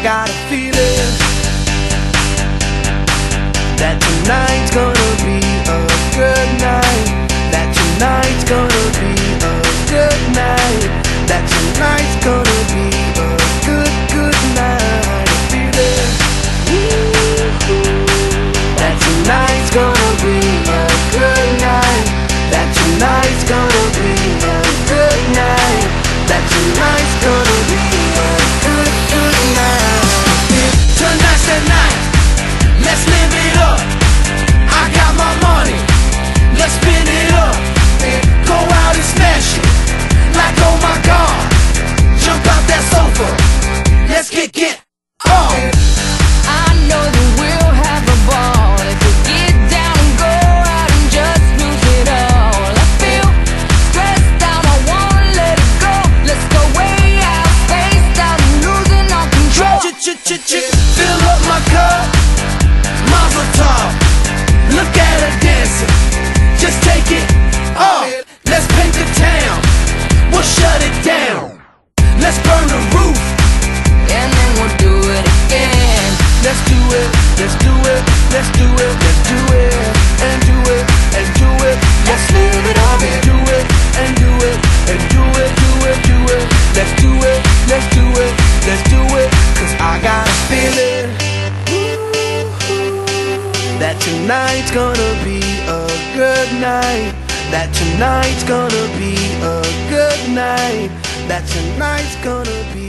got a feeling that tonight's gonna be a good night. That tonight's gonna be a good night. That tonight's gonna be a good night. A feeling that tonight's gonna be a good night. That tonight's gonna be a good night. That tonight's gonna be a good night. Tonight's the night, let's live it up. I got my money, let's spin it up. Go out and smash it, like oh my God. Jump out that sofa, let's kick it off. I know that we'll have a ball if we get down and go out and just lose it all. I feel stressed out, I wanna let it go. Let's go way out, spaced out and losing all control. Fill up my cup, Mazel tov. Look at her dancing, just take it off. Let's paint the town, we'll shut it down. Let's burn the roof, And then we'll do it again. let's do it, let's do it, let's do it, let's do it, and do it, and do it. Let's live it up and do it, and do it, and do it, do it, do it. Let's do it, let's do it, let's do it. Cause I got a feeling that tonight's gonna be a good night. That tonight's gonna be a good night. That tonight's gonna be